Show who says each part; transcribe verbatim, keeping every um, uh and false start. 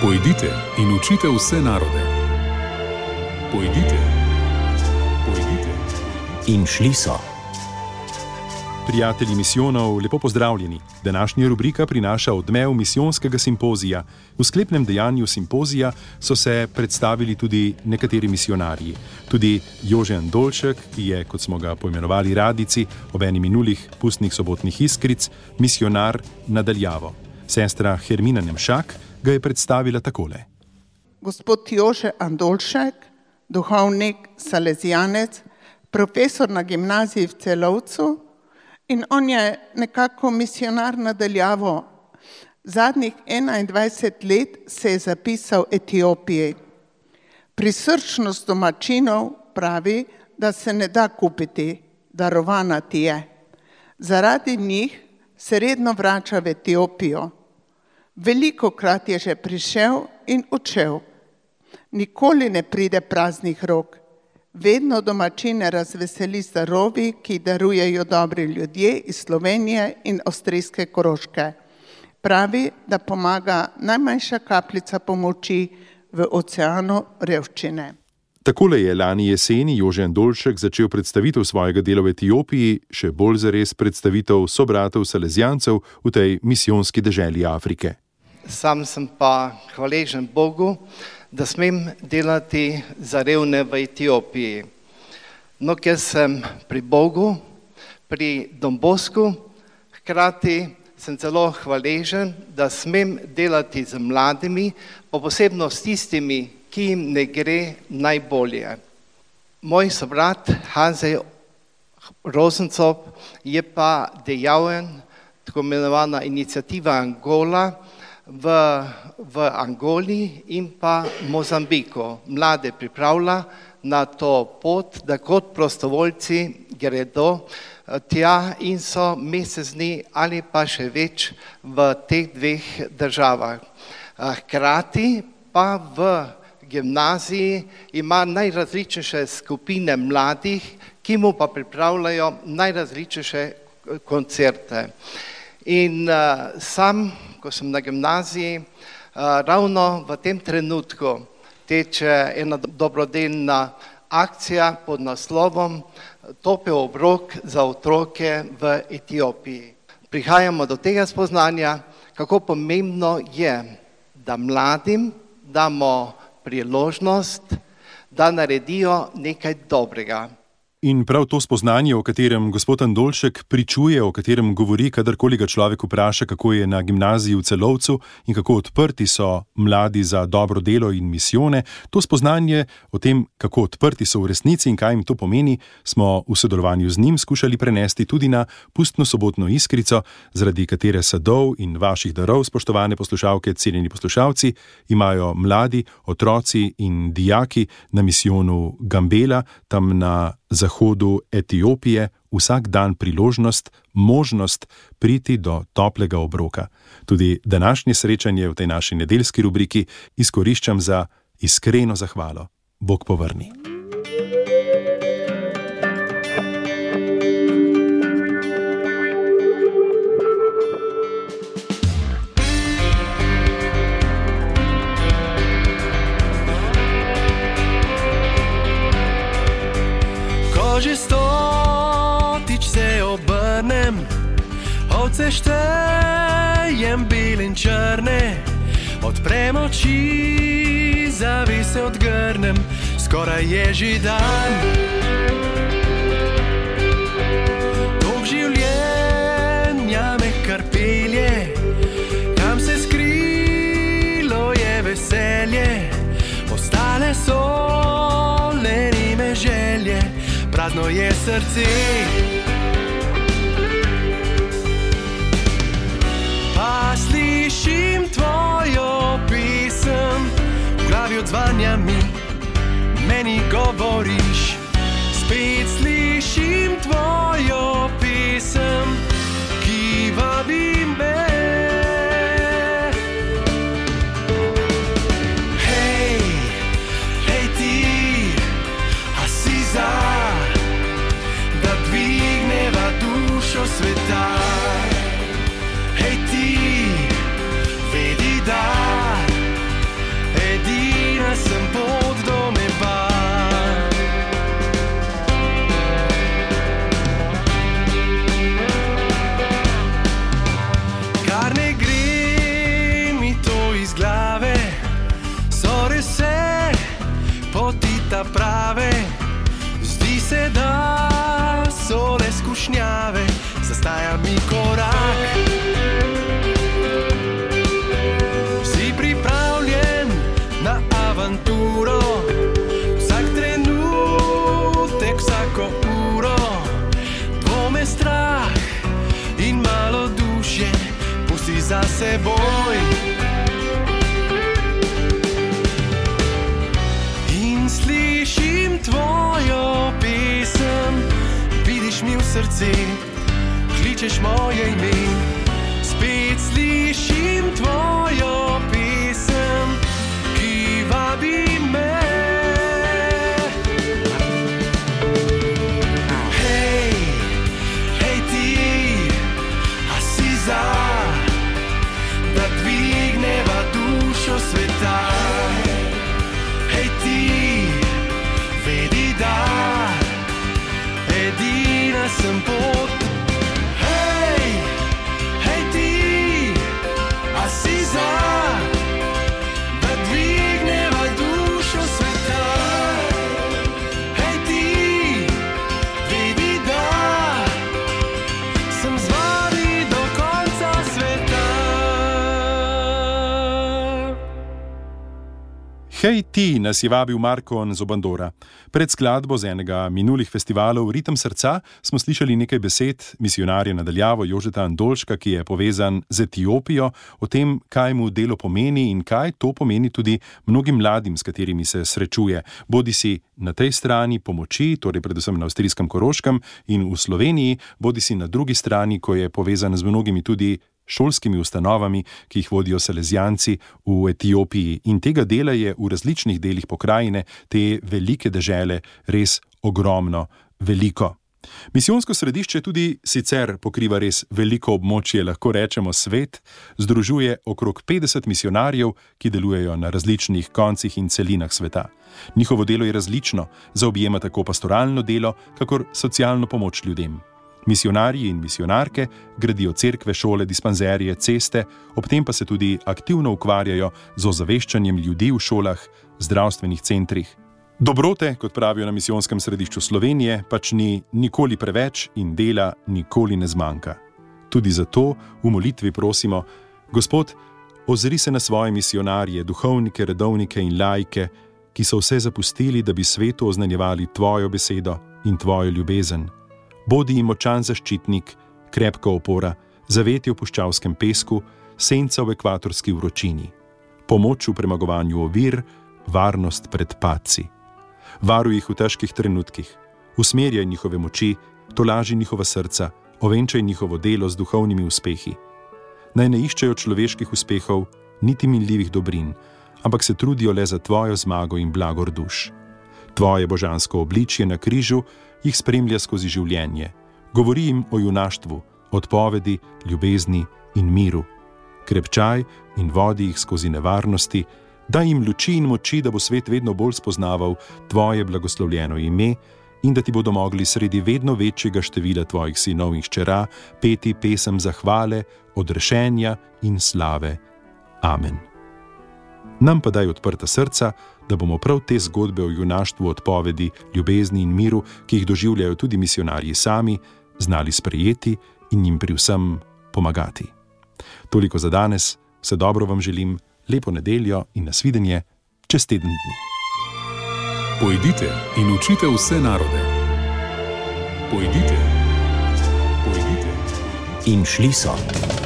Speaker 1: Pojdite in učite vse narode. Pojdite, pojdite.
Speaker 2: In šli so.
Speaker 3: Prijatelji misijonov, lepo pozdravljeni. Današnja rubrika prinaša odmev misijonskega simpozija. V sklepnem dejanju simpozija so se predstavili tudi nekateri misijonarji. Tudi Jože Andolšek, ki je, kot smo ga poimenovali radici, ob eni minulih pustnih sobotnih iskric, misijonar nadaljavo. Sestra Hermina Nemšak ga je predstavila takole.
Speaker 4: Gospod Jože Andolšek, duhovnik, salezijanec, profesor na gimnaziji v Celovcu, in on je nekako misijonar nadaljavo. Zadnjih enaindvajset let se je zapisal Etiopiji. Prisrčnost domačinov pravi, da se ne da kupiti, darovana ti je. Zaradi njih se redno vrača v Etiopijo. Velikokrat je že prišel in odšel. Nikoli ne pride praznih rok. Vedno domačine razveseli z darovi, ki darujejo dobri ljudje iz Slovenije in avstrijske Koroške. Pravi, da pomaga najmanjša kapljica pomoči v oceanu revščine.
Speaker 3: Takole je lani jeseni Jože Andolšek začel predstavitev svojega dela v Etiopiji, še bolj zares predstavitev sobratov salezijancev v tej misijonski deželi Afrike.
Speaker 5: Sam sem pa hvaležen Bogu, da smem delati za revne v Etiopiji. No, ker sem pri Bogu, pri Don Bosku, hkrati sem celo hvaležen, da smem delati z mladimi, pa posebno s tistimi, ki jim ne gre najbolje. Moj sobrat Hanzej Rosencop je pa dejaven, tako imenovana iniciativa Angola, V, v Angoli in pa Mozambiku. Mlade pripravlja na to pot, da kot prostovoljci gredo tja in so mesec dni ali pa še več v teh dveh državah. Hkrati pa v gimnaziji ima najrazličnejše skupine mladih, ki mu pa pripravljajo najrazličnejše koncerte. In uh, sam, ko sem na gimnaziji, uh, ravno v tem trenutku teče ena dobrodelna akcija pod naslovom Topel obrok za otroke v Etiopiji. Prihajamo do tega spoznanja, kako pomembno je, da mladim damo priložnost, da naredijo nekaj dobrega.
Speaker 3: In prav to spoznanje, o katerem gospod Andolšek pričuje, o katerem govori, kadarkoli ga človek vpraša, kako je na gimnaziji v Celovcu in kako odprti so mladi za dobro delo in misijone, to spoznanje o tem, kako odprti so v resnici in kaj jim to pomeni, smo v sodelovanju z njim skušali prenesti tudi na pustno sobotno iskrico, zaradi katere sadov in vaših darov, spoštovane poslušalke, cenjeni poslušalci, imajo mladi, otroci in dijaki na misijonu Gambela, tam na zahodu Etiopije, vsak dan priložnost, možnost priti do toplega obroka. Tudi današnje srečanje v tej naši nedeljski rubriki izkoriščam za iskreno zahvalo. Bog povrni.
Speaker 6: Že stotič se obrnem, ovce štejem bil in črne, odprem oči, zavise odgrnem, skoraj je že dan. Dolg življenja me kar pelje, kam se skrilo je veselje, ostale so lenime želje, prazno je srce. Pa slišim tvojo pesem, v glavi odzvanja mi, meni govoriš. Spet slišim tvojo pesem, ki vabi me. Hej, hej ti, a si za, da dvigneva dušo sveta. Hej ti, vedi da sprave, zdi se, da so le skušnjave, zastaja mi korak. Si pripravljen na avanturo, vsak trenutek, vsako uro, dvome, strah in malo duše pusti za seboj. In slišim tvojo pesem, vidiš mi v srce, kličeš moje ime. Spet slišim tvojo pesem, ki vabi me. Hej, hej ti, a si za, da dvigneva dušo sveta? Hej ti, vedi da, edina sem pot. Hej, hej ti, a si za, da dvigneva dušo sveta? Hej ti, vedi da, sem z vami do konca sveta.
Speaker 3: Hej ti, nas je vabil Marko Zobandora. Pred skladbo z enega minulih festivalov Ritem srca smo slišali nekaj besed misijonarja na daljavo Jožeta Andolška, ki je povezan z Etiopijo, o tem, kaj mu delo pomeni in kaj to pomeni tudi mnogim mladim, s katerimi se srečuje. Bodisi na tej strani pomoči, torej predvsem na avstrijskem Koroškem in v Sloveniji, bodisi na drugi strani, ko je povezan z mnogimi tudi šolskimi ustanovami, ki jih vodijo salezijanci v Etiopiji. In tega dela je v različnih delih pokrajine, te velike dežele, res ogromno, veliko. Misijonsko središče tudi sicer pokriva res veliko območje, lahko rečemo svet, združuje okrog petdeset misijonarjev, ki delujejo na različnih koncih in celinah sveta. Njihovo delo je različno, zaobjema tako pastoralno delo, kakor socialno pomoč ljudem. Misijonarji in misijonarke gradijo cerkve, šole, dispanzerije, ceste, ob tem pa se tudi aktivno ukvarjajo z ozaveščanjem ljudi v šolah, zdravstvenih centrih. Dobrote, kot pravijo na misijonskem središču Slovenije, pač ni nikoli preveč in dela nikoli ne zmanjka. Tudi zato v molitvi prosimo: Gospod, ozri se na svoje misijonarje, duhovnike, redovnike in laike, ki so vse zapustili, da bi svetu oznanjevali tvojo besedo in tvojo ljubezen. Bodi jim močan zaščitnik, krepka opora, zavetje v puščavskem pesku, senca v ekvatorski vročini, pomoč v premagovanju ovir, varnost pred padci. Varuj jih v težkih trenutkih, usmerjaj njihove moči, tolaži njihova srca, ovenčaj njihovo delo z duhovnimi uspehi. Naj ne iščejo človeških uspehov, niti minljivih dobrin, ampak se trudijo le za tvojo zmago in blagor duš. Tvoje božansko obličje na križu jih spremlja skozi življenje. Govori jim o junaštvu, odpovedi, ljubezni in miru. Krepčaj in vodi jih skozi nevarnosti, daj jim luči in moči, da bo svet vedno bolj spoznaval tvoje blagoslovljeno ime in da ti bodo mogli sredi vedno večjega števila tvojih sinov in hčera peti pesem zahvale, odrešenja in slave. Amen. Nam pa daj odprta srca, da bomo prav te zgodbe o junaštvu, odpovedi, ljubezni in miru, ki jih doživljajo tudi misijonarji sami, znali sprejeti in jim pri vsem pomagati. Toliko za danes, vse dobro vam želim, lepo nedeljo in nasvidenje čez teden dni.
Speaker 1: Pojdite in učite vse narode. Pojdite. Pojdite.
Speaker 2: In šli so.